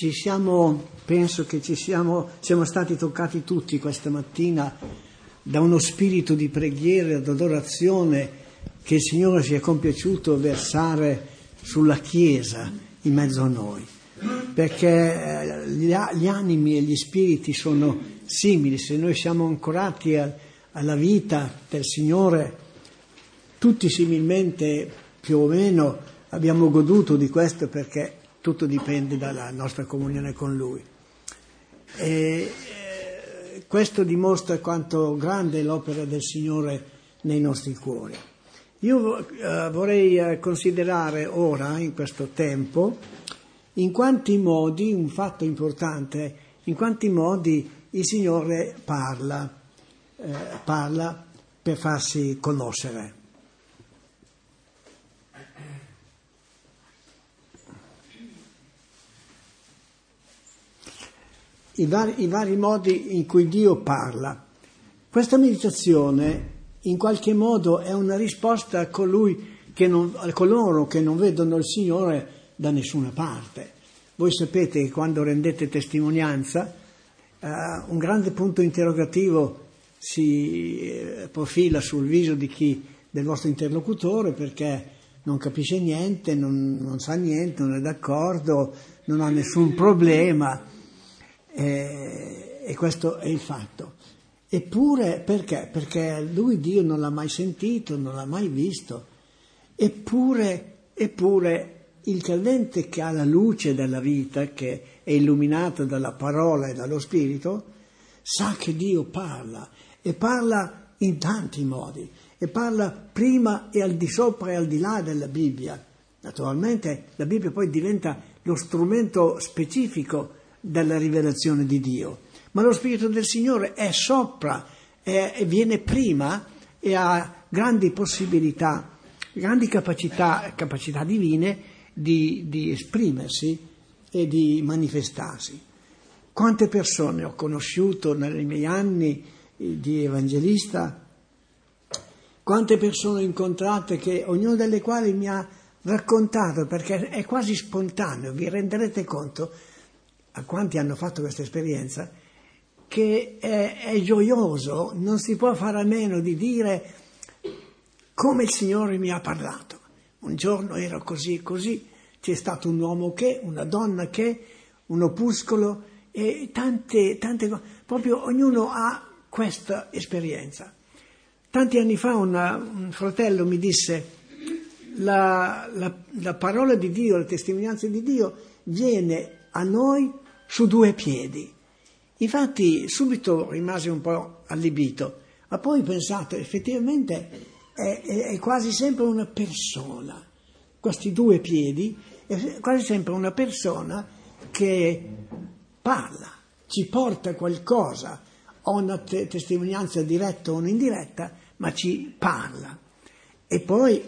Penso che siamo stati toccati tutti questa mattina da uno spirito di preghiera ed adorazione che il Signore si è compiaciuto versare sulla Chiesa in mezzo a noi, perché gli animi e gli spiriti sono simili. Se noi siamo ancorati alla vita del Signore, tutti similmente più o meno abbiamo goduto di questo, perché tutto dipende dalla nostra comunione con Lui. E questo dimostra quanto grande è l'opera del Signore nei nostri cuori. Io vorrei considerare ora, in questo tempo, in quanti modi, un fatto importante, in quanti modi il Signore parla per farsi conoscere. I vari modi in cui Dio parla. Questa meditazione in qualche modo è una risposta a coloro che non vedono il Signore da nessuna parte. Voi sapete che quando rendete testimonianza un grande punto interrogativo si profila sul viso del vostro interlocutore, perché non capisce niente, non sa niente, non è d'accordo, non ha nessun problema. E questo è il fatto. Eppure perché? Perché lui, Dio, non l'ha mai sentito, non l'ha mai visto. Eppure il credente che ha la luce della vita, che è illuminato dalla parola e dallo Spirito, sa che Dio parla, e parla in tanti modi, e parla prima e al di sopra e al di là della Bibbia. Naturalmente la Bibbia poi diventa lo strumento specifico dalla rivelazione di Dio, ma lo Spirito del Signore è sopra, viene prima e ha grandi possibilità, grandi capacità divine di esprimersi e di manifestarsi. Quante persone ho conosciuto nei miei anni di evangelista, quante persone ho incontrate, che ognuna delle quali mi ha raccontato, perché è quasi spontaneo, vi renderete conto, a quanti hanno fatto questa esperienza, che è gioioso, non si può fare a meno di dire come il Signore mi ha parlato. Un giorno ero così e così, c'è stato un uomo che, una donna che, un opuscolo e tante cose. Proprio ognuno ha questa esperienza. Tanti anni fa un fratello mi disse: la parola di Dio, la testimonianza di Dio viene a noi su due piedi. Infatti subito rimase un po' allibito, ma poi ho pensato, effettivamente è quasi sempre una persona, questi due piedi, è quasi sempre una persona che parla, ci porta qualcosa, o una testimonianza diretta o indiretta, ma ci parla. E poi,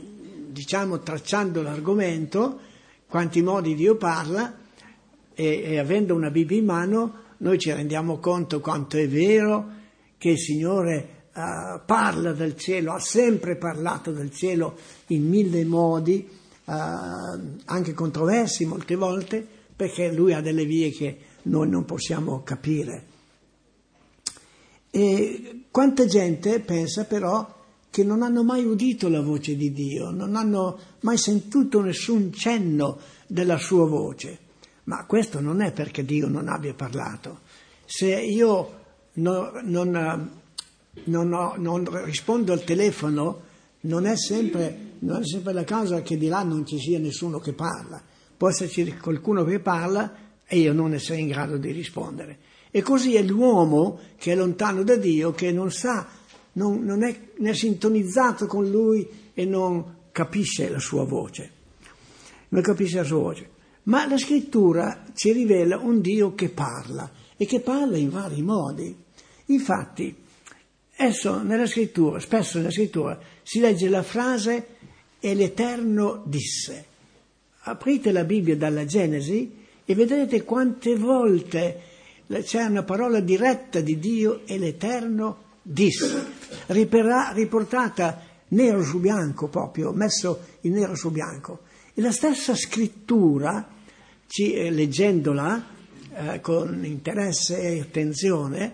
tracciando l'argomento, quanti modi Dio parla, e avendo una Bibbia in mano, noi ci rendiamo conto quanto è vero che il Signore parla del cielo, ha sempre parlato del cielo in mille modi, anche controversi molte volte, perché Lui ha delle vie che noi non possiamo capire. E quanta gente pensa però che non hanno mai udito la voce di Dio, non hanno mai sentito nessun cenno della sua voce. Ma questo non è perché Dio non abbia parlato. Se io non rispondo al telefono, non è sempre la causa che di là non ci sia nessuno che parla. Può esserci qualcuno che parla e io non essere in grado di rispondere. E così è l'uomo che è lontano da Dio, che non sa, non è sintonizzato con Lui e non capisce la sua voce. Non capisce la sua voce. Ma la Scrittura ci rivela un Dio che parla, e che parla in vari modi. Infatti, spesso nella Scrittura si legge la frase «E l'Eterno disse». Aprite la Bibbia dalla Genesi e vedrete quante volte c'è una parola diretta di Dio, «E l'Eterno disse», riportata nero su bianco, proprio messo in nero su bianco. E la stessa Scrittura leggendola con interesse e attenzione,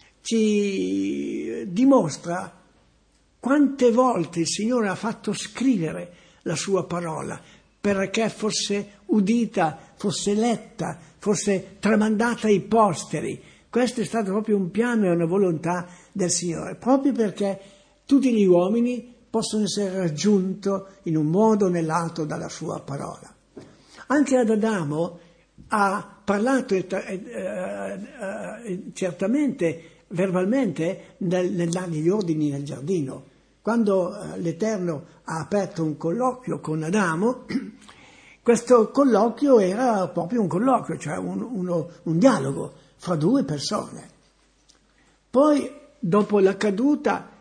ci dimostra quante volte il Signore ha fatto scrivere la sua parola perché fosse udita, fosse letta, fosse tramandata ai posteri. Questo è stato proprio un piano e una volontà del Signore, proprio perché tutti gli uomini possono essere raggiunti in un modo o nell'altro dalla sua parola. Anche ad Adamo ha parlato certamente, verbalmente, nel dargli gli ordini nel giardino. Quando l'Eterno ha aperto un colloquio con Adamo, questo colloquio era proprio un colloquio, cioè un dialogo fra due persone. Poi, dopo la caduta,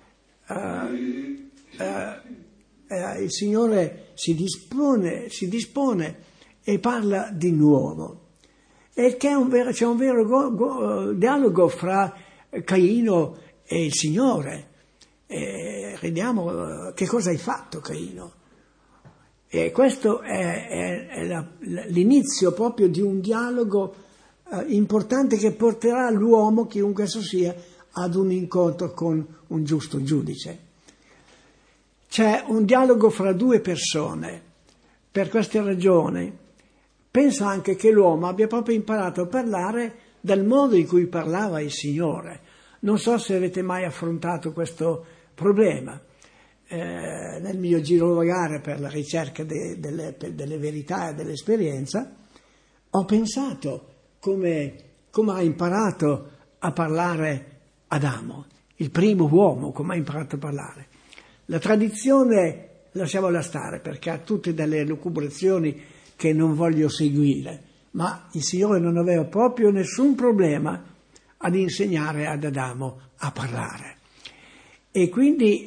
il Signore si dispone e parla di nuovo. E c'è un vero dialogo fra Caino e il Signore. Vediamo che cosa hai fatto, Caino. E questo è l'inizio proprio di un dialogo importante che porterà l'uomo, chiunque esso sia, ad un incontro con un giusto giudice. C'è un dialogo fra due persone. Per queste ragioni penso anche che l'uomo abbia proprio imparato a parlare dal modo in cui parlava il Signore. Non so se avete mai affrontato questo problema. Nel mio girovagare per la ricerca delle verità e dell'esperienza, ho pensato come ha imparato a parlare Adamo, il primo uomo, come ha imparato a parlare. La tradizione lasciamola stare, perché ha tutte delle lucubrazioni che non voglio seguire, ma il Signore non aveva proprio nessun problema ad insegnare ad Adamo a parlare. E quindi,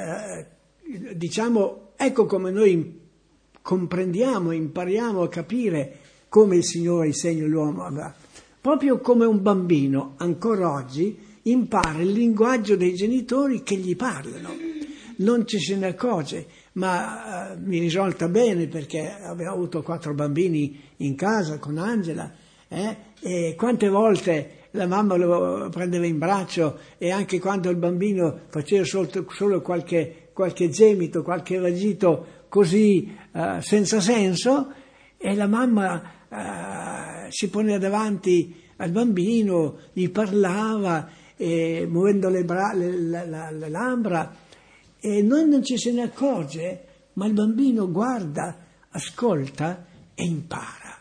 ecco come noi comprendiamo, impariamo a capire come il Signore insegna l'uomo. Proprio come un bambino, ancora oggi, impara il linguaggio dei genitori che gli parlano. Non ci se ne accorge, ma mi risulta bene perché avevo avuto 4 bambini in casa con Angela, e quante volte la mamma lo prendeva in braccio e anche quando il bambino faceva solo qualche gemito, qualche vagito così senza senso, e la mamma si poneva davanti al bambino, gli parlava muovendo le labbra, e noi non ci se ne accorge, ma il bambino guarda, ascolta e impara.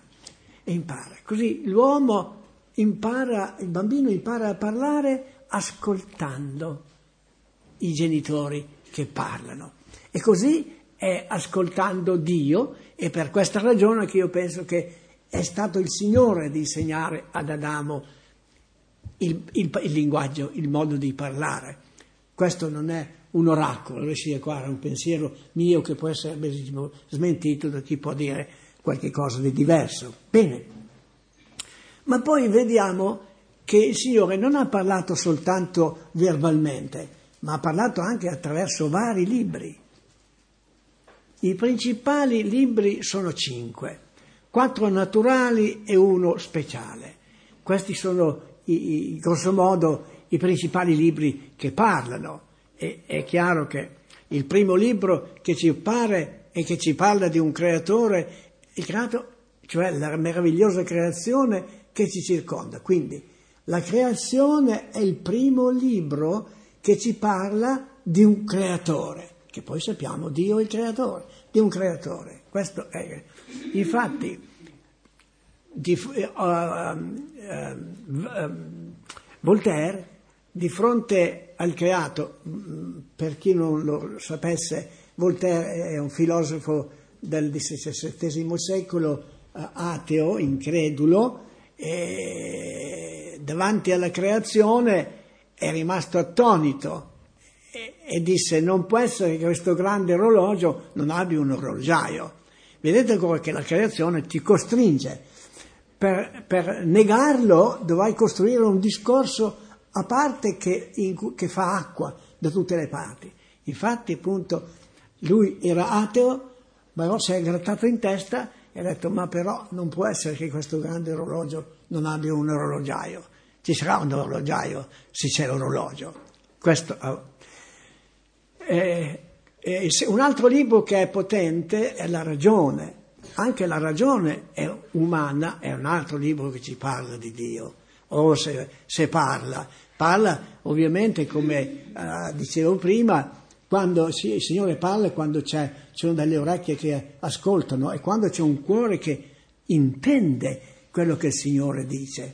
Così l'uomo il bambino impara a parlare ascoltando i genitori che parlano. E così è ascoltando Dio, e per questa ragione che io penso che è stato il Signore ad insegnare ad Adamo il linguaggio, il modo di parlare. Questo non è un oracolo, sia qua, è un pensiero mio che può essere smentito da chi può dire qualche cosa di diverso. Bene, ma poi vediamo che il Signore non ha parlato soltanto verbalmente, ma ha parlato anche attraverso vari libri. I principali libri sono 5, 4 naturali e 1 speciale. Questi sono grosso modo i principali libri che parlano. E è chiaro che il primo libro che ci appare e che ci parla di un creatore, il creato, cioè la meravigliosa creazione che ci circonda. Quindi la creazione è il primo libro che ci parla di un creatore, che poi sappiamo Dio è il creatore, di un creatore. Questo è. Infatti Voltaire, di fronte al creato, per chi non lo sapesse, Voltaire è un filosofo del XVII secolo, ateo, incredulo, e davanti alla creazione è rimasto attonito e disse: non può essere che questo grande orologio non abbia un orologiaio. Vedete come che la creazione ti costringe. Per negarlo dovrai costruire un discorso a parte che fa acqua da tutte le parti. Infatti, appunto, lui era ateo, ma si è grattato in testa e ha detto: ma però non può essere che questo grande orologio non abbia un orologiaio. Ci sarà un orologiaio se c'è l'orologio. Questo. Un altro libro che è potente è La ragione. Anche la ragione è umana, è un altro libro che ci parla di Dio. O se parla ovviamente, come dicevo prima, quando il Signore parla, quando ci sono delle orecchie che ascoltano e quando c'è un cuore che intende quello che il Signore dice.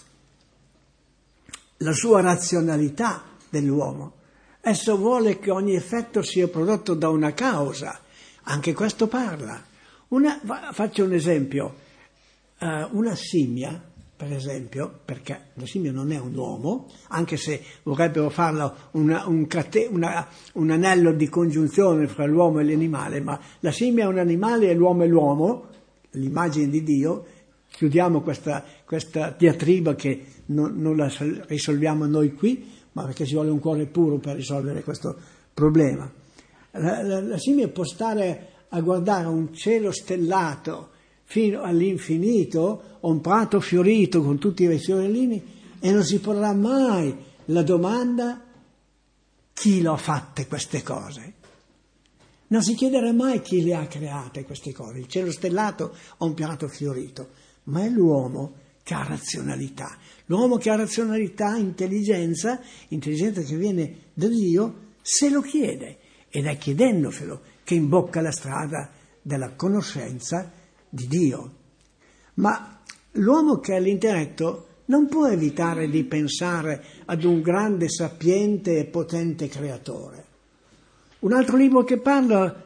La sua razionalità dell'uomo. Esso vuole che ogni effetto sia prodotto da una causa. Anche questo parla. Faccio un esempio. Una scimmia, per esempio, perché la scimmia non è un uomo, anche se vorrebbero farlo un anello di congiunzione fra l'uomo e l'animale, ma la scimmia è un animale e l'uomo è l'uomo, l'immagine di Dio. Chiudiamo questa diatriba che non la risolviamo noi qui, ma perché ci vuole un cuore puro per risolvere questo problema. La scimmia può stare a guardare un cielo stellato fino all'infinito, o un prato fiorito con tutti i fiorellini, e non si porrà mai la domanda: chi l'ha fatte queste cose? Non si chiederà mai chi le ha create queste cose, il cielo stellato o un prato fiorito, ma è l'uomo che ha razionalità. L'uomo che ha razionalità, intelligenza che viene da Dio, se lo chiede, ed è chiedendoselo che imbocca la strada della conoscenza di Dio. Ma l'uomo che ha l'intelletto non può evitare di pensare ad un grande, sapiente e potente creatore. Un altro libro che parla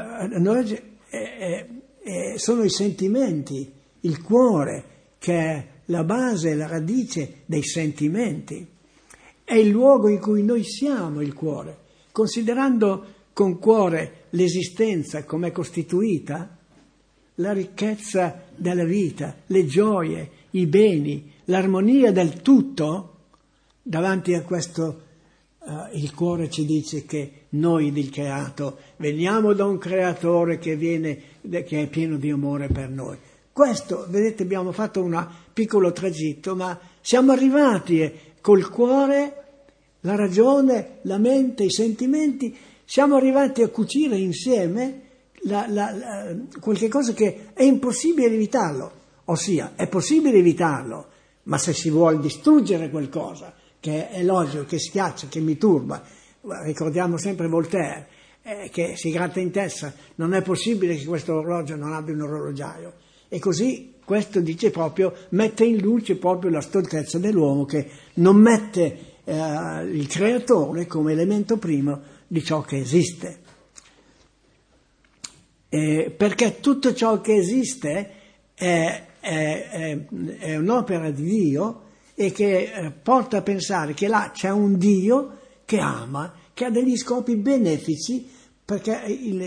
sono i sentimenti, il cuore, che è la base, la radice dei sentimenti. È il luogo in cui noi siamo, il cuore. Considerando con cuore l'esistenza come è costituita, la ricchezza della vita, le gioie, i beni, l'armonia del tutto, davanti a questo il cuore ci dice che noi del creato veniamo da un creatore che è pieno di amore per noi. Questo, vedete, abbiamo fatto un piccolo tragitto, ma siamo arrivati col cuore, la ragione, la mente, i sentimenti, siamo arrivati a cucire insieme qualche cosa che è impossibile evitarlo. Ossia, è possibile evitarlo, ma se si vuole distruggere qualcosa, che è logico, che schiaccia, che mi turba, ricordiamo sempre Voltaire, che si gratta in testa, non è possibile che questo orologio non abbia un orologiaio. E così questo dice proprio, mette in luce proprio la stoltezza dell'uomo che non mette il creatore come elemento primo di ciò che esiste. Perché tutto ciò che esiste è un'opera di Dio e che porta a pensare che là c'è un Dio che ama, che ha degli scopi benefici, perché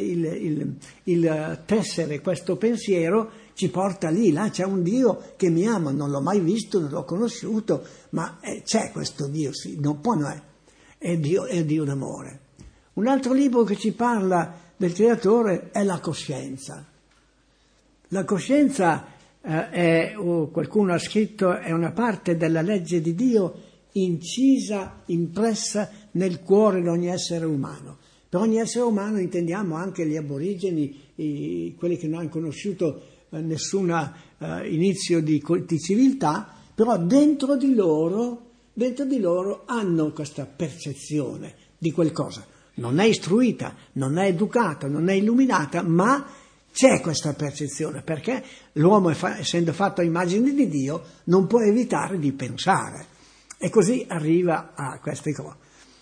il tessere questo pensiero ci porta lì, là c'è un Dio che mi ama, non l'ho mai visto, non l'ho conosciuto, ma c'è questo Dio, sì, non può, no, è Dio d'amore. Un altro libro che ci parla del creatore è La coscienza. La coscienza qualcuno ha scritto, è una parte della legge di Dio incisa, impressa nel cuore di ogni essere umano. Per ogni essere umano intendiamo anche gli aborigeni, quelli che non hanno conosciuto nessun inizio di civiltà, però dentro di loro hanno questa percezione di qualcosa. Non è istruita, non è educata, non è illuminata, ma c'è questa percezione, perché l'uomo, essendo fatto a immagine di Dio, non può evitare di pensare. E così arriva a queste cose.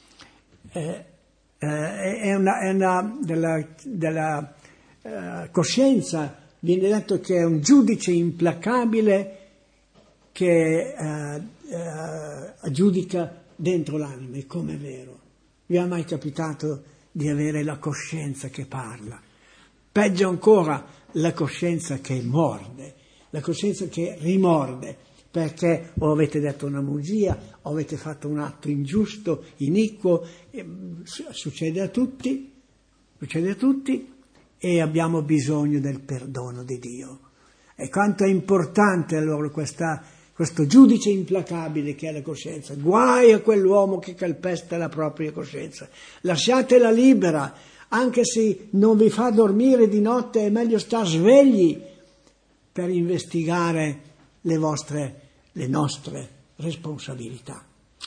Della coscienza viene detto che è un giudice implacabile che giudica dentro l'anima, e come è vero. Vi è mai capitato di avere la coscienza che parla? Peggio ancora, la coscienza che morde, la coscienza che rimorde, perché o avete detto una bugia, o avete fatto un atto ingiusto, iniquo, succede a tutti, e abbiamo bisogno del perdono di Dio. E quanto è importante allora questo giudice implacabile che è la coscienza. Guai a quell'uomo che calpesta la propria coscienza. Lasciatela libera, anche se non vi fa dormire di notte, è meglio star svegli per investigare le nostre responsabilità.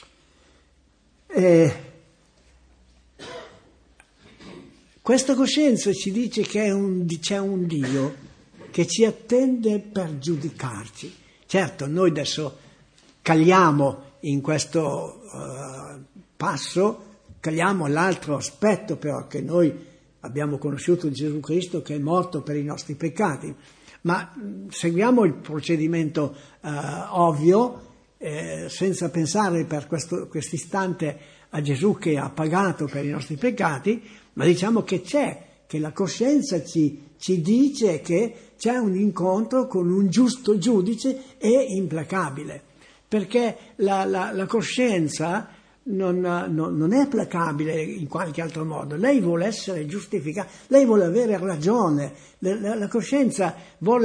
Questa coscienza ci dice che c'è un Dio che ci attende per giudicarci. Certo, noi adesso caliamo in questo passo, caliamo l'altro aspetto però, che noi abbiamo conosciuto Gesù Cristo che è morto per i nostri peccati, ma seguiamo il procedimento ovvio, senza pensare per quest'istante a Gesù che ha pagato per i nostri peccati, ma diciamo che la coscienza ci dice che c'è un incontro con un giusto giudice e implacabile, perché la coscienza non è placabile in qualche altro modo, lei vuole essere giustificata, lei vuole avere ragione, la coscienza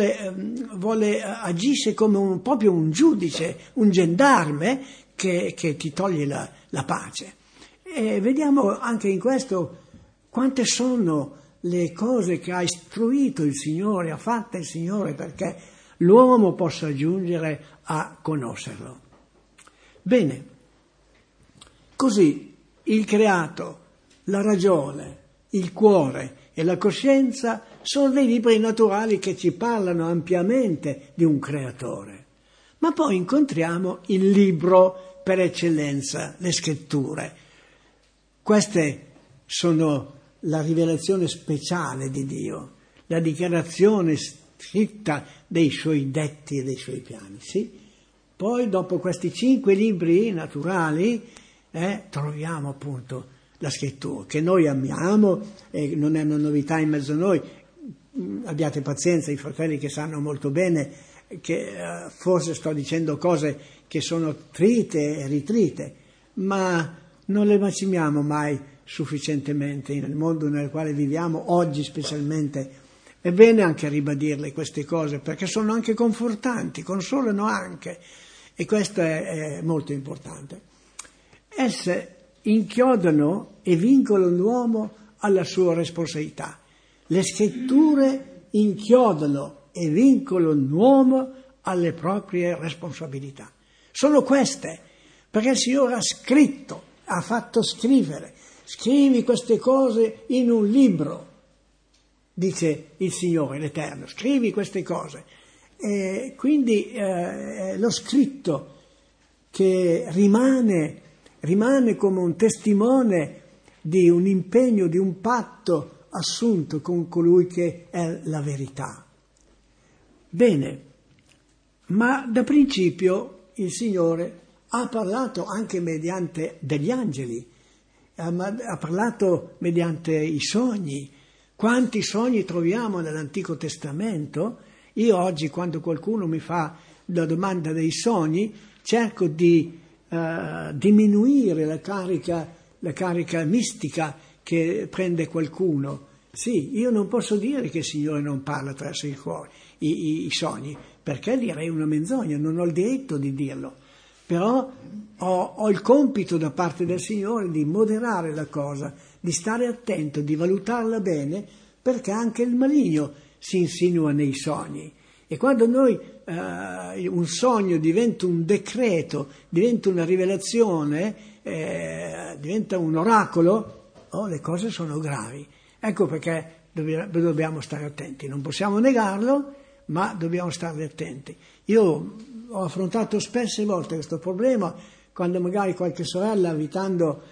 agisce come proprio un giudice, un gendarme che ti toglie la pace. E vediamo anche in questo quante sono le cose che ha istruito il Signore, ha fatto il Signore perché l'uomo possa giungere a conoscerlo. Bene, così il creato, la ragione, il cuore e la coscienza sono dei libri naturali che ci parlano ampiamente di un creatore. Ma poi incontriamo il libro per eccellenza, le scritture. Queste sono la rivelazione speciale di Dio, la dichiarazione scritta dei suoi detti e dei suoi piani. Sì? Poi dopo questi 5 libri naturali troviamo appunto la scrittura, che noi amiamo e non è una novità in mezzo a noi. Abbiate pazienza, i fratelli che sanno molto bene che forse sto dicendo cose che sono trite e ritrite, ma non le macimiamo mai sufficientemente nel mondo nel quale viviamo, oggi specialmente. È bene anche ribadirle queste cose, perché sono anche confortanti, consolano anche, e questo è molto importante. Esse inchiodano e vincolano l'uomo alla sua responsabilità. Le scritture inchiodano e vincolano l'uomo alle proprie responsabilità. Sono queste, perché il Signore ha scritto, ha fatto scrivere. Scrivi queste cose in un libro, dice il Signore, l'Eterno, scrivi queste cose. E quindi lo scritto che rimane come un testimone di un impegno, di un patto assunto con colui che è la verità. Bene, ma da principio il Signore ha parlato anche mediante degli angeli, ha parlato mediante i sogni. Quanti sogni troviamo nell'Antico Testamento? Io oggi, quando qualcuno mi fa la domanda dei sogni, cerco di diminuire la carica mistica che prende qualcuno. Sì, io non posso dire che il Signore non parla attraverso i sogni, perché direi una menzogna, non ho il diritto di dirlo. Però ho il compito da parte del Signore di moderare la cosa, di stare attento, di valutarla bene, perché anche il maligno si insinua nei sogni. E quando un sogno diventa un decreto, diventa una rivelazione, diventa un oracolo, le cose sono gravi. Ecco perché dobbiamo stare attenti. Non possiamo negarlo, ma dobbiamo stare attenti. Io ho affrontato spesse volte questo problema quando magari qualche sorella, abitando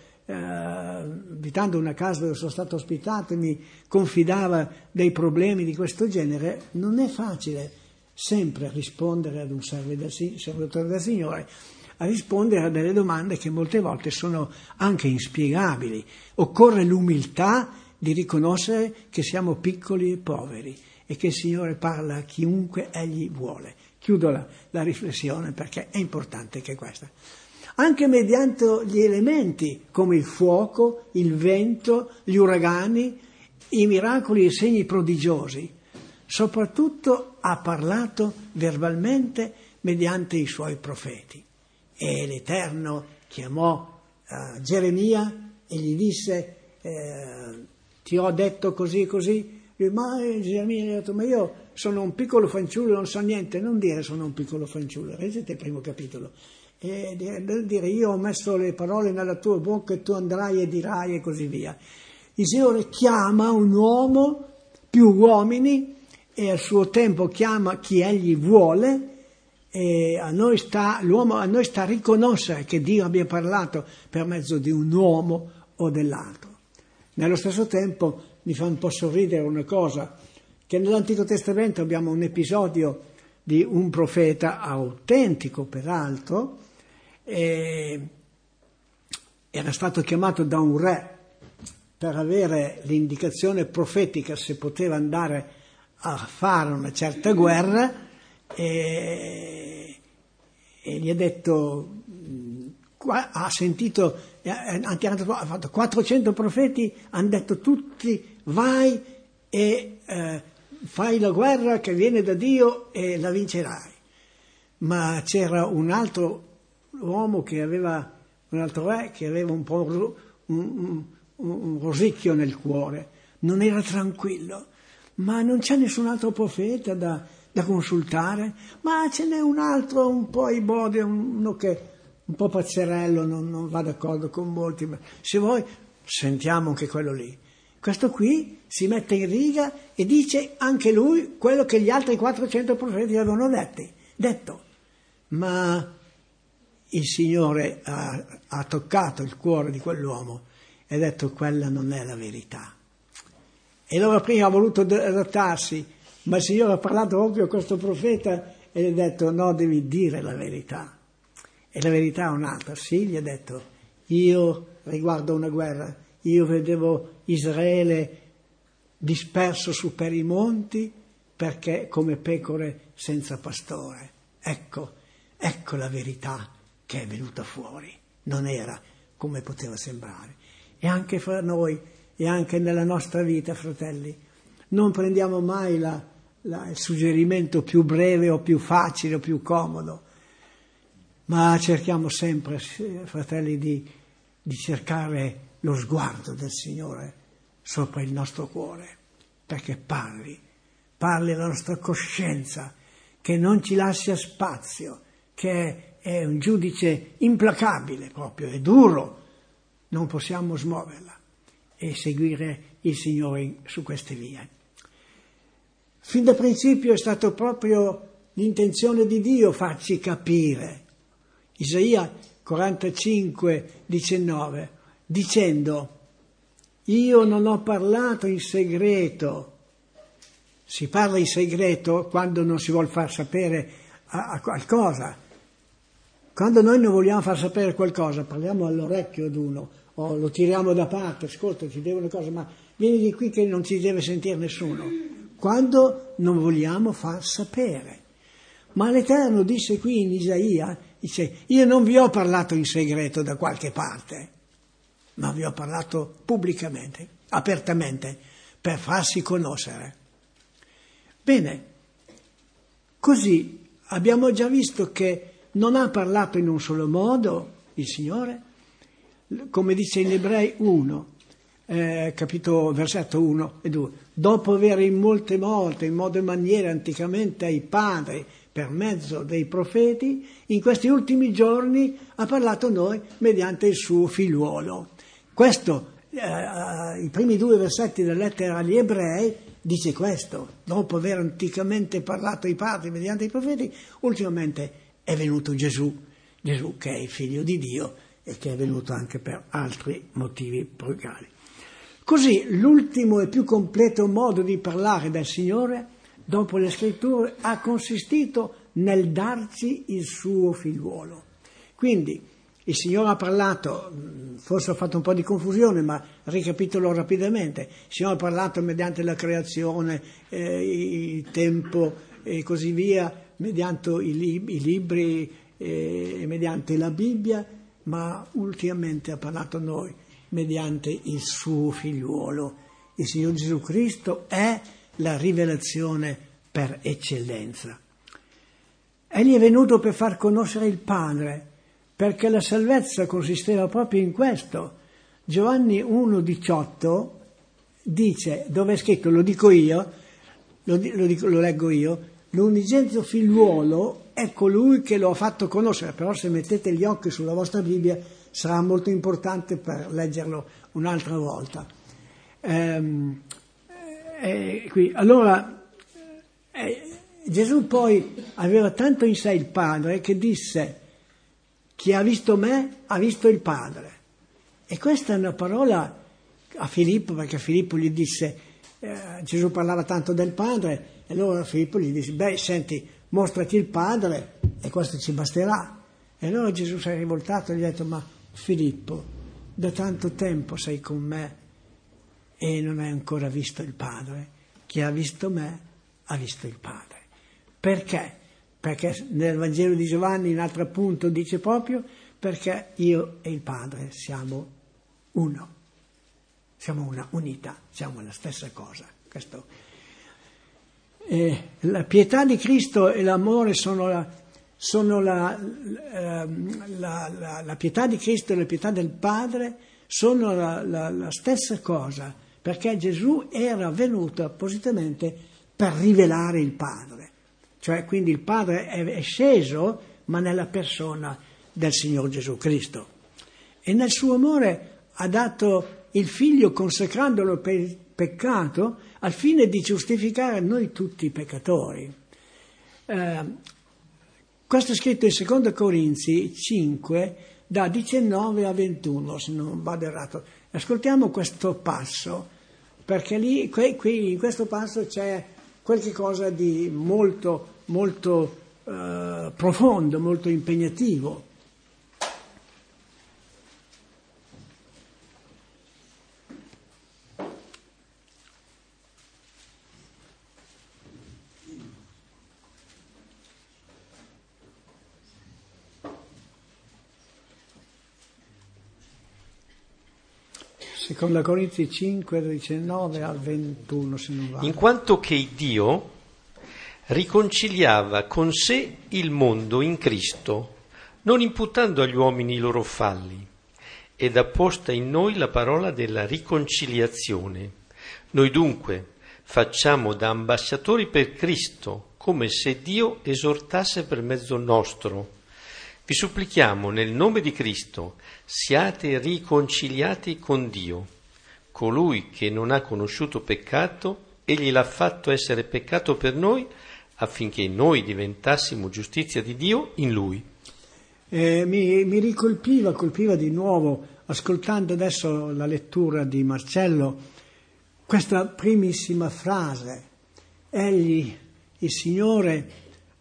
una casa dove sono stato ospitato, mi confidava dei problemi di questo genere. Non è facile sempre rispondere ad un servitore del Signore, a rispondere a delle domande che molte volte sono anche inspiegabili. Occorre l'umiltà di riconoscere che siamo piccoli e poveri e che il Signore parla a chiunque Egli vuole. Chiudo la riflessione perché è importante che questa. Anche mediante gli elementi come il fuoco, il vento, gli uragani i miracoli e i segni prodigiosi, soprattutto ha parlato verbalmente mediante i suoi profeti. E l'Eterno chiamò Geremia e gli disse ti ho detto così e così. Ma Geremia gli ha detto: ma io sono un piccolo fanciullo, non so niente. Non dire sono un piccolo fanciullo, leggete il primo capitolo. E dire io ho messo le parole nella tua bocca e tu andrai e dirai e così via. Il Signore chiama un uomo, più uomini, e al suo tempo chiama chi egli vuole, e a noi sta riconoscere che Dio abbia parlato per mezzo di un uomo o dell'altro. Nello stesso tempo mi fa un po' sorridere una cosa, che nell'Antico Testamento abbiamo un episodio di un profeta autentico, peraltro, era stato chiamato da un re per avere l'indicazione profetica se poteva andare a fare una certa guerra, e gli ha detto, ha sentito, ha fatto 400 profeti, hanno detto tutti vai e fai la guerra che viene da Dio e la vincerai. Ma c'era un altro uomo un altro re che aveva un po' un rosicchio nel cuore, non era tranquillo. Ma non c'è nessun altro profeta da consultare? Ma ce n'è un altro un po' ibode, uno che un po' pazzerello, non va d'accordo con molti, ma se vuoi sentiamo anche quello lì. Questo qui si mette in riga e dice anche lui quello che gli altri 400 profeti avevano detto. Ma il Signore ha toccato il cuore di quell'uomo e ha detto: quella non è la verità. E allora prima ha voluto adattarsi, ma il Signore ha parlato proprio a questo profeta e gli ha detto: no, devi dire la verità. E la verità è un'altra. Sì, gli ha detto: io riguardo una guerra, io vedevo Israele disperso su per i monti perché come pecore senza pastore. Ecco la verità che è venuta fuori. Non era come poteva sembrare. E anche fra noi e anche nella nostra vita, fratelli, non prendiamo mai il suggerimento più breve o più facile o più comodo, ma cerchiamo sempre, fratelli, di cercare lo sguardo del Signore sopra il nostro cuore, perché parli alla nostra coscienza, che non ci lascia spazio, che è un giudice implacabile proprio, è duro, non possiamo smuoverla e seguire il Signore su queste vie. Fin da principio è stato proprio l'intenzione di Dio farci capire. Isaia 45:19, dicendo: io non ho parlato in segreto. Si parla in segreto quando non si vuol far sapere a qualcosa. Quando noi non vogliamo far sapere qualcosa, parliamo all'orecchio ad uno, o lo tiriamo da parte: ascolta, ti devo una cosa, ma vieni di qui che non ci deve sentire nessuno. Quando non vogliamo far sapere. Ma l'Eterno disse qui in Isaia, dice: io non vi ho parlato in segreto da qualche parte, ma vi ho parlato pubblicamente, apertamente, per farsi conoscere. Bene, così abbiamo già visto che non ha parlato in un solo modo il Signore, come dice in Ebrei 1, capitolo versetto 1 e 2, dopo aver in molte volte, in modo e maniera anticamente ai padri, per mezzo dei profeti, in questi ultimi giorni ha parlato a noi mediante il suo figliuolo. Questo, i primi 2 versetti della lettera agli Ebrei, dice questo: dopo aver anticamente parlato ai padri mediante i profeti, ultimamente è venuto Gesù che è il figlio di Dio e che è venuto anche per altri motivi procali. Così l'ultimo e più completo modo di parlare del Signore, dopo le scritture, ha consistito nel darci il suo figliuolo. Quindi il Signore ha parlato, forse ho fatto un po' di confusione, ma ricapitolo rapidamente. Il Signore ha parlato mediante la creazione, il tempo e così via, mediante i libri e mediante la Bibbia, ma ultimamente ha parlato a noi mediante il suo figliuolo, Il Signore Gesù Cristo è la rivelazione per eccellenza. Egli è venuto per far conoscere il Padre, perché la salvezza consisteva proprio in questo. Giovanni 1,18 dice, dove è scritto, lo dico io, lo leggo io, l'unigenito figliuolo è colui che lo ha fatto conoscere, però se mettete gli occhi sulla vostra Bibbia sarà molto importante per leggerlo un'altra volta. Allora, Gesù poi aveva tanto in sé il Padre che disse: chi ha visto me ha visto il Padre. E questa è una parola a Filippo, perché Filippo gli disse, Gesù parlava tanto del Padre, e allora Filippo gli disse: senti, mostrati il Padre e questo ci basterà. E allora Gesù si è rivoltato e gli ha detto: ma Filippo, da tanto tempo sei con me e non hai ancora visto il Padre. Chi ha visto me ha visto il Padre. Perché? Perché nel Vangelo di Giovanni, in un altro appunto, dice proprio: perché io e il Padre siamo uno, siamo una unità, siamo la stessa cosa. Questo. La pietà di Cristo e l'amore sono la pietà di Cristo e la pietà del Padre sono la stessa cosa, perché Gesù era venuto appositamente per rivelare il Padre. Cioè, quindi il Padre è sceso, ma nella persona del Signore Gesù Cristo. E nel suo amore ha dato il Figlio consacrandolo per il peccato al fine di giustificare noi tutti peccatori. Questo è scritto in 2 Corinzi 5, da 19 a 21, se non vado errato. Ascoltiamo questo passo, perché lì, qui in questo passo c'è qualche cosa di molto, molto profondo, molto impegnativo. Seconda Corinzi 5, 19 al 21, se non vado. In quanto che Dio riconciliava con sé il mondo in Cristo, non imputando agli uomini i loro falli, ed ha posta in noi la parola della riconciliazione. Noi dunque facciamo da ambasciatori per Cristo, come se Dio esortasse per mezzo nostro. Vi supplichiamo nel nome di Cristo, siate riconciliati con Dio. Colui che non ha conosciuto peccato, egli l'ha fatto essere peccato per noi, affinché noi diventassimo giustizia di Dio in Lui. Mi colpiva di nuovo, ascoltando adesso la lettura di Marcello, questa primissima frase. Egli, il Signore,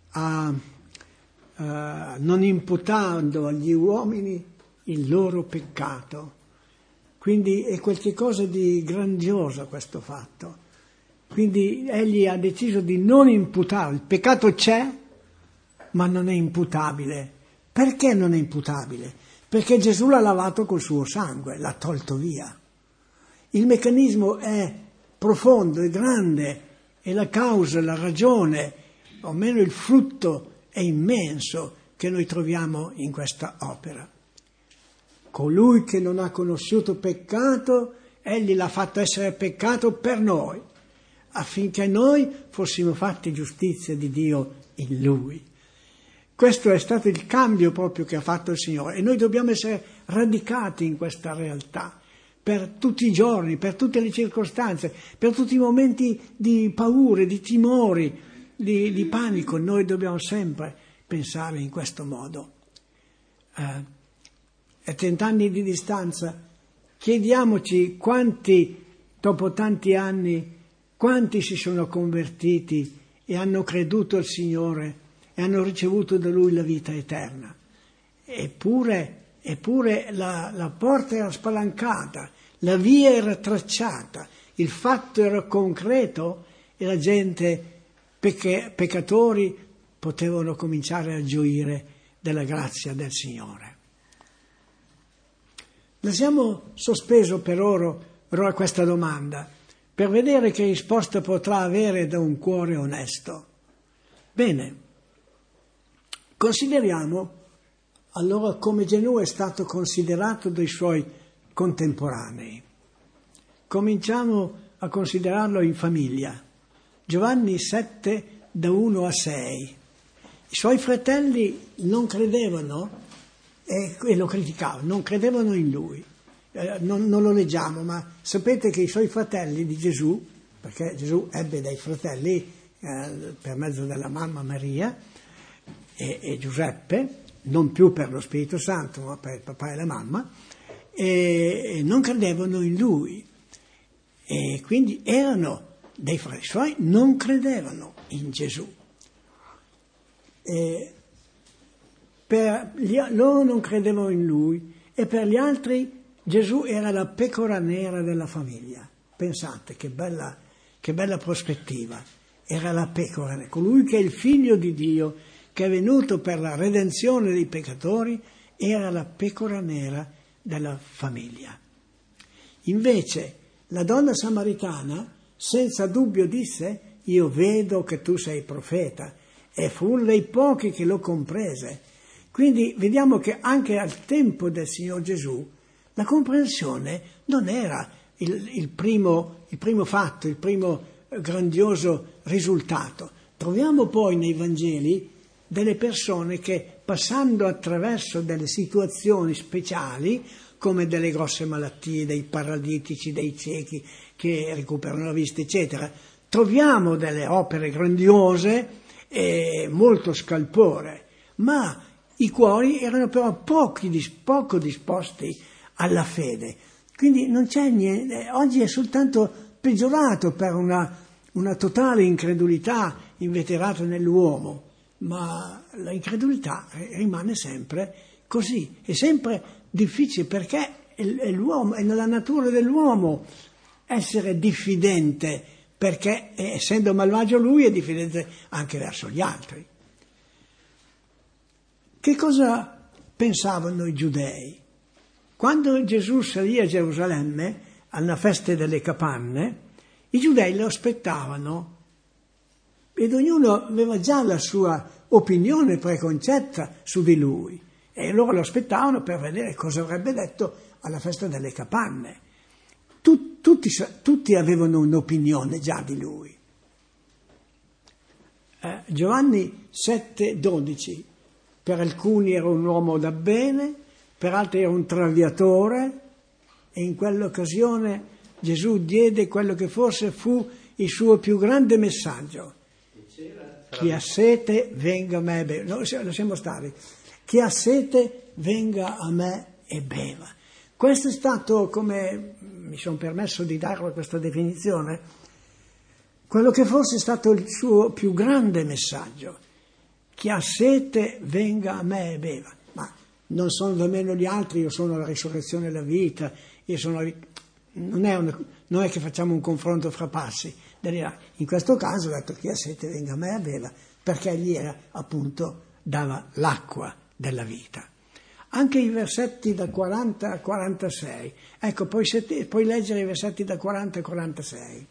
non imputando agli uomini il loro peccato. Quindi è qualcosa di grandioso questo fatto. Quindi egli ha deciso di non imputare. Il peccato c'è, ma non è imputabile. Perché non è imputabile? Perché Gesù l'ha lavato col suo sangue, l'ha tolto via. Il meccanismo è profondo, è grande, e la causa, la ragione, o meno il frutto è immenso che noi troviamo in questa opera. Colui che non ha conosciuto peccato, egli l'ha fatto essere peccato per noi, affinché noi fossimo fatti giustizia di Dio in Lui. Questo è stato il cambio proprio che ha fatto il Signore, e noi dobbiamo essere radicati in questa realtà per tutti i giorni, per tutte le circostanze, per tutti i momenti di paure, di timori, di panico. Noi dobbiamo sempre pensare in questo modo. A 30 anni di distanza, chiediamoci quanti, dopo tanti anni, quanti si sono convertiti e hanno creduto al Signore e hanno ricevuto da Lui la vita eterna. Eppure la porta era spalancata, la via era tracciata, il fatto era concreto e la gente, peccatori, potevano cominciare a gioire della grazia del Signore. Lasciamo sospeso per ora questa domanda. per vedere che risposta potrà avere da un cuore onesto. Bene, consideriamo allora come Gesù è stato considerato dai suoi contemporanei. Cominciamo a considerarlo in famiglia. Giovanni 7, da 1 a 6. I suoi fratelli non credevano e lo criticavano, non credevano in lui. Non lo leggiamo, ma sapete che i suoi fratelli di Gesù, perché Gesù ebbe dei fratelli per mezzo della mamma Maria e Giuseppe, non più per lo Spirito Santo, ma per il papà e la mamma, e non credevano in lui. E quindi erano dei fratelli suoi, non credevano in Gesù. Loro non credevano in lui e per gli altri Gesù era la pecora nera della famiglia. Pensate che bella prospettiva. Era la pecora, colui che è il figlio di Dio, che è venuto per la redenzione dei peccatori, era la pecora nera della famiglia. Invece la donna samaritana senza dubbio disse: io vedo che tu sei profeta, e fu dei pochi che lo comprese. Quindi vediamo che anche al tempo del Signor Gesù la comprensione non era il primo fatto, il primo grandioso risultato. Troviamo poi nei Vangeli delle persone che, passando attraverso delle situazioni speciali, come delle grosse malattie, dei paralitici, dei ciechi che recuperano la vista, eccetera, troviamo delle opere grandiose e molto scalpore, ma i cuori erano però poco disposti alla fede. Quindi non c'è niente, oggi è soltanto peggiorato per una totale incredulità inveterata nell'uomo, ma la incredulità rimane sempre così, è sempre difficile perché è l'uomo, è nella natura dell'uomo essere diffidente, perché essendo malvagio lui è diffidente anche verso gli altri. Che cosa pensavano i giudei? Quando Gesù salì a Gerusalemme, alla festa delle capanne, i giudei lo aspettavano ed ognuno aveva già la sua opinione preconcetta su di lui e loro lo aspettavano per vedere cosa avrebbe detto alla festa delle capanne. Tutti avevano un'opinione già di lui. Giovanni 7,12: per alcuni era un uomo da bene, per altri era un traviatore, e in quell'occasione Gesù diede quello che forse fu il suo più grande messaggio: chi ha sete venga a me e beva. No, lasciamo stare. Chi ha sete venga a me e beva. Questo è stato, come mi sono permesso di darlo questa definizione, quello che forse è stato il suo più grande messaggio. Chi ha sete venga a me e beva. Ma non sono da meno gli altri, io sono la risurrezione e la vita, non è che facciamo un confronto fra passi. In questo caso ha detto chi ha sete venga a me e beva, perché egli era appunto, dava l'acqua della vita. Anche i versetti da 40 a 46. Ecco, puoi leggere i versetti da 40 a 46.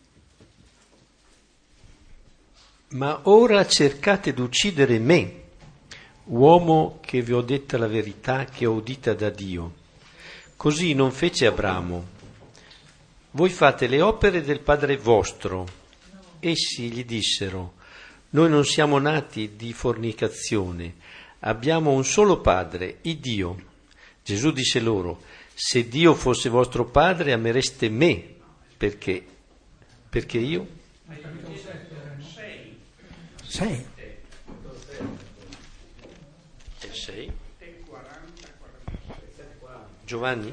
Ma ora cercate d'uccidere me, uomo che vi ho detta la verità che ho udita da Dio. Così non fece Abramo. Voi fate le opere del padre vostro. Essi gli dissero: noi non siamo nati di fornicazione, abbiamo un solo padre, il Dio. Gesù disse loro: se Dio fosse vostro padre amereste me, perché io? Hai capito? 6. 6. Giovanni?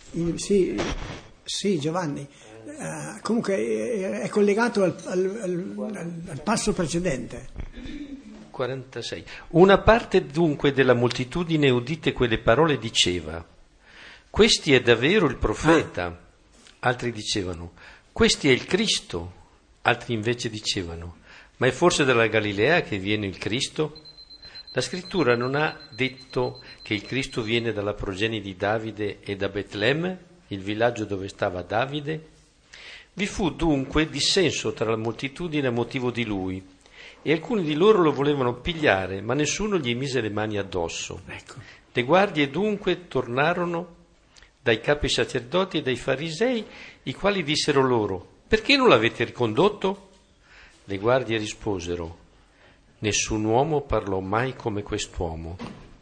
Sì, Giovanni. Comunque è collegato al passo precedente. 46. Una parte dunque della moltitudine udite quelle parole diceva: questi è davvero il profeta. Altri dicevano: questi è il Cristo. Altri invece dicevano: ma è forse dalla Galilea che viene il Cristo? La scrittura non ha detto che il Cristo viene dalla progenie di Davide e da Betlemme, il villaggio dove stava Davide? Vi fu dunque dissenso tra la moltitudine a motivo di lui, e alcuni di loro lo volevano pigliare, ma nessuno gli mise le mani addosso. Ecco. Le guardie dunque tornarono dai capi sacerdoti e dai farisei, i quali dissero loro: perché non l'avete ricondotto? Le guardie risposero: nessun uomo parlò mai come quest'uomo.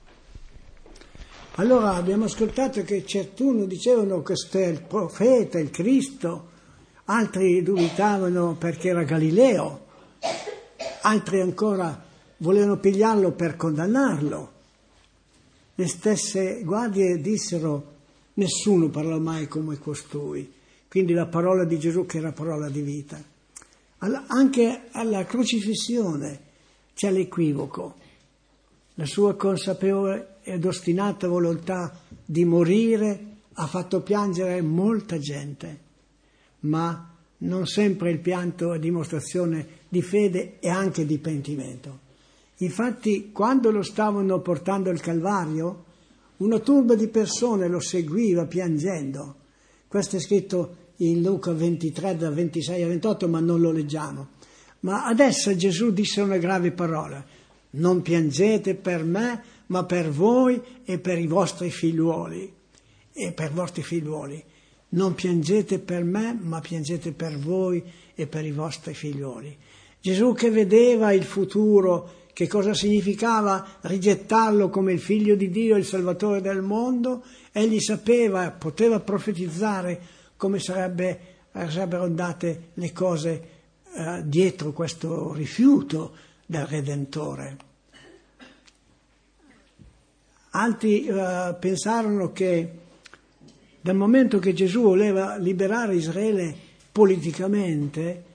Allora abbiamo ascoltato che certuno dicevano che questo è il profeta, il Cristo, altri dubitavano perché era Galileo, altri ancora volevano pigliarlo per condannarlo. Le stesse guardie dissero: nessuno parlò mai come costui. Quindi la parola di Gesù che era parola di vita. Anche alla crocifissione c'è l'equivoco. La sua consapevole ed ostinata volontà di morire ha fatto piangere molta gente, ma non sempre il pianto è dimostrazione di fede e anche di pentimento. Infatti, quando lo stavano portando al Calvario, una turba di persone lo seguiva piangendo. Questo è scritto in Luca 23, da 26 a 28, ma non lo leggiamo. Ma adesso Gesù disse una grave parola: non piangete per me, ma per voi e per i vostri figliuoli. E per i vostri figliuoli. Non piangete per me, ma piangete per voi e per i vostri figliuoli. Gesù, che vedeva il futuro, che cosa significava rigettarlo come il figlio di Dio, il Salvatore del mondo, egli sapeva, poteva profetizzare come sarebbero andate le cose dietro questo rifiuto del Redentore. Altri pensarono che dal momento che Gesù voleva liberare Israele politicamente,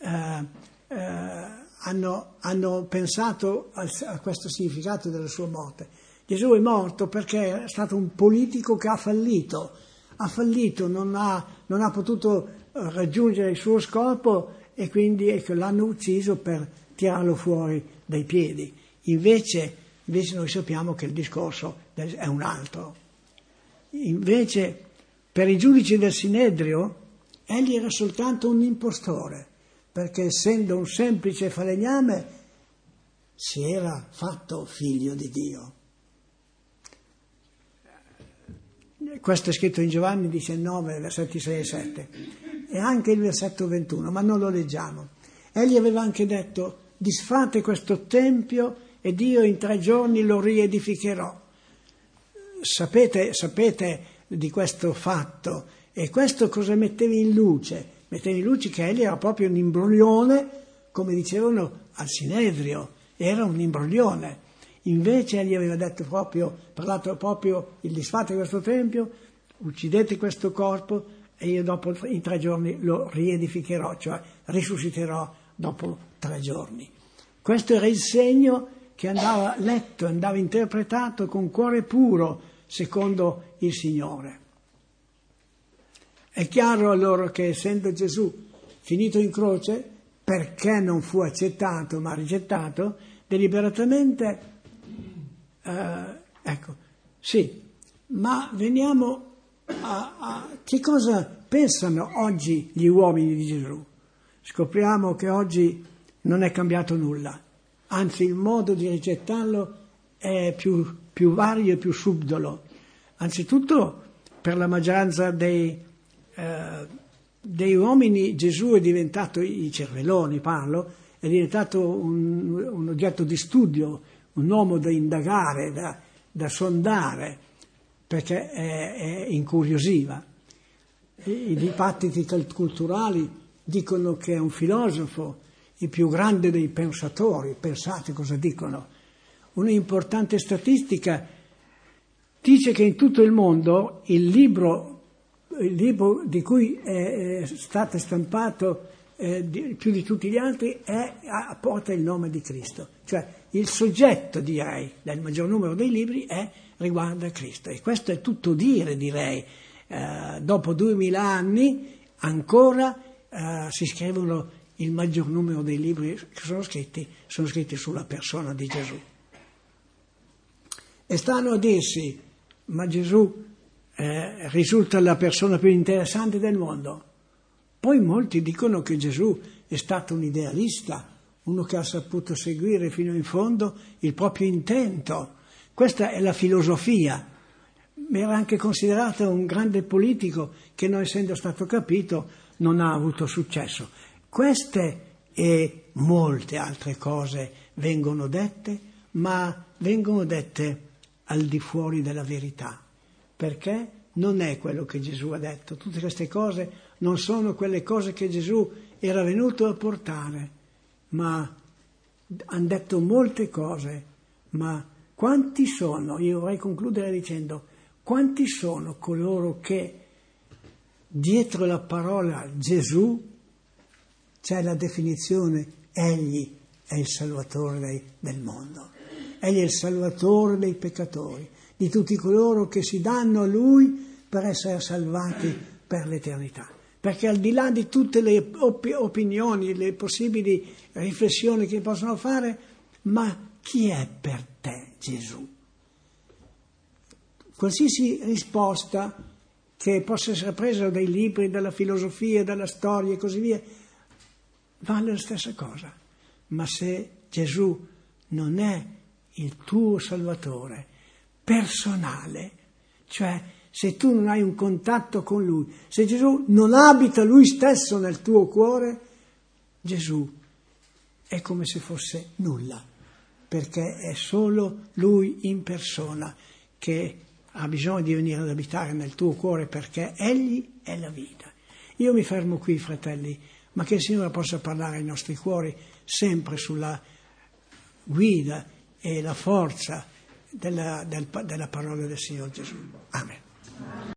hanno pensato a questo significato della sua morte. Gesù è morto perché è stato un politico che ha fallito, non ha potuto raggiungere il suo scopo e quindi l'hanno ucciso per tirarlo fuori dai piedi. Invece noi sappiamo che il discorso è un altro. Invece per i giudici del Sinedrio egli era soltanto un impostore, perché essendo un semplice falegname si era fatto figlio di Dio. Questo è scritto in Giovanni 19, versetti 6 e 7, e anche il versetto 21, ma non lo leggiamo. Egli aveva anche detto: disfate questo tempio ed io in 3 giorni lo riedificherò. Sapete di questo fatto, e questo cosa metteva in luce? Metteva in luce che egli era proprio un imbroglione, come dicevano al Sinedrio, era un imbroglione. Invece egli aveva detto parlato proprio: il disfate questo tempio, uccidete questo corpo e io dopo in 3 giorni lo riedificherò, cioè risusciterò dopo 3 giorni. Questo era il segno che andava letto, andava interpretato con cuore puro, secondo il Signore. È chiaro allora che, essendo Gesù finito in croce, perché non fu accettato ma rigettato, deliberatamente, sì, ma veniamo a che cosa pensano oggi gli uomini di Gesù. Scopriamo che oggi non è cambiato nulla, anzi il modo di rigettarlo è più vario e più subdolo. Anzitutto, per la maggioranza dei uomini Gesù è diventato, i cervelloni parlo, è diventato un oggetto di studio, un uomo da indagare, da sondare, perché è incuriosiva. I dibattiti culturali dicono che è un filosofo, il più grande dei pensatori. Pensate cosa dicono. Un'importante statistica dice che in tutto il mondo il libro di cui è stato stampato più di tutti gli altri porta il nome di Cristo. Cioè il soggetto, direi, del maggior numero dei libri riguarda Cristo. E questo è tutto dire, direi. Dopo 2000 anni ancora si scrivono il maggior numero dei libri che sono scritti sulla persona di Gesù. E stanno a dirsi: ma Gesù risulta la persona più interessante del mondo? Poi molti dicono che Gesù è stato un idealista, uno che ha saputo seguire fino in fondo il proprio intento. Questa è la filosofia. Era anche considerato un grande politico che, non essendo stato capito, non ha avuto successo. Queste e molte altre cose vengono dette, ma vengono dette al di fuori della verità, perché non è quello che Gesù ha detto. Tutte queste cose non sono quelle cose che Gesù era venuto a portare, ma hanno detto molte cose. Ma quanti sono, io vorrei concludere dicendo, quanti sono coloro che dietro la parola Gesù c'è la definizione egli è il Salvatore del mondo, egli è il Salvatore dei peccatori, di tutti coloro che si danno a Lui per essere salvati per l'eternità. Perché al di là di tutte le opinioni, le possibili riflessioni che possono fare, ma chi è per te Gesù? Qualsiasi risposta che possa essere presa dai libri, dalla filosofia, dalla storia e così via, vale la stessa cosa. Ma se Gesù non è il tuo Salvatore personale, cioè se tu non hai un contatto con Lui, se Gesù non abita Lui stesso nel tuo cuore, Gesù è come se fosse nulla, perché è solo Lui in persona che ha bisogno di venire ad abitare nel tuo cuore, perché Egli è la vita. Io mi fermo qui, fratelli, ma che il Signore possa parlare ai nostri cuori sempre sulla guida e la forza della parola del Signore Gesù. Amen.